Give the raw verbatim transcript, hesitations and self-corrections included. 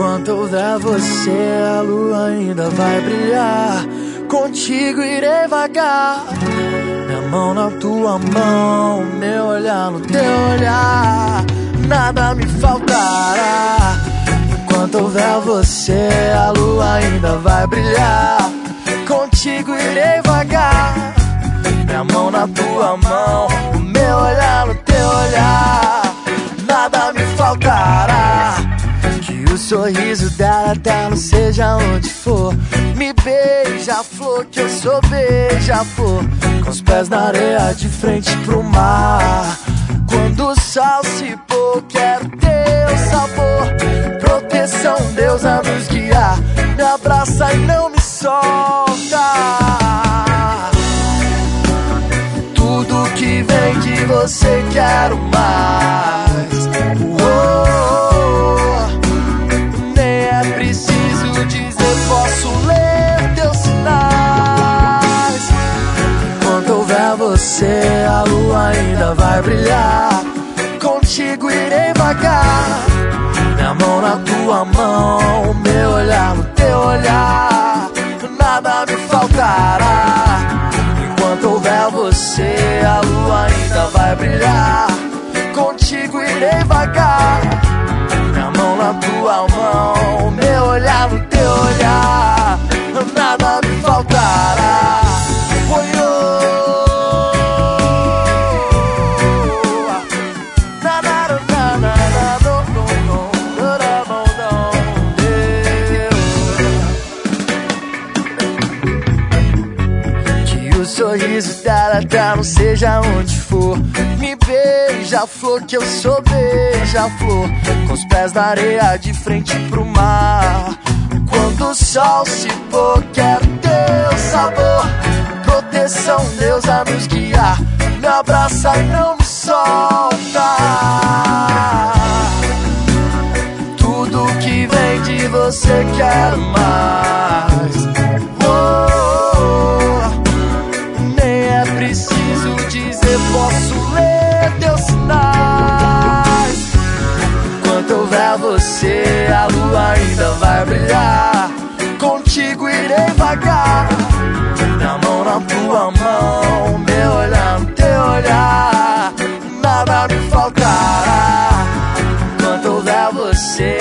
Enquanto houver você, a lua ainda vai brilhar. Contigo irei vagar, minha mão na tua mão, meu olhar no teu olhar. Nada me faltará. Enquanto houver você, a lua ainda vai brilhar. Contigo irei vagar, minha mão na tua mão, o meu olhar no teu olhar. Nada me faltará. Que o sorriso dela eterno seja onde for. Me beija, flor, que eu sou beija-flor. Com os pés na areia de frente pro mar. Quando o sol se pôr, quero teu sabor. Proteção, Deus a nos guiar. Me abraça e não me solta. Tudo que vem de você quero mais. Oh, nem é preciso dizer, posso ler teus sinais. Enquanto houver você, a lua ainda vai brilhar. Contigo irei vagar, minha mão na tua mão, meu olhar no teu olhar. Nada me faltará. Enquanto houver você, a lua ainda vai brilhar. Contigo irei vagar, minha mão na tua mão, meu olhar no teu olhar. Nada me faltará. Oi, oh. O sorriso dela eterno seja onde for. Me beija, flor, que eu sou beija-flor. Com os pés na areia de frente pro mar. Quando o sol se pôr, quero teu sabor. Proteção, Deus a nos guiar. Me abraça e não me solta. Tudo que vem de você quero mais. Preciso dizer, posso ler teus sinais. Enquanto houver você, a lua ainda vai brilhar. Contigo irei vagar, minha mão na tua mão, meu olhar no teu olhar. Nada me faltará. Enquanto houver você,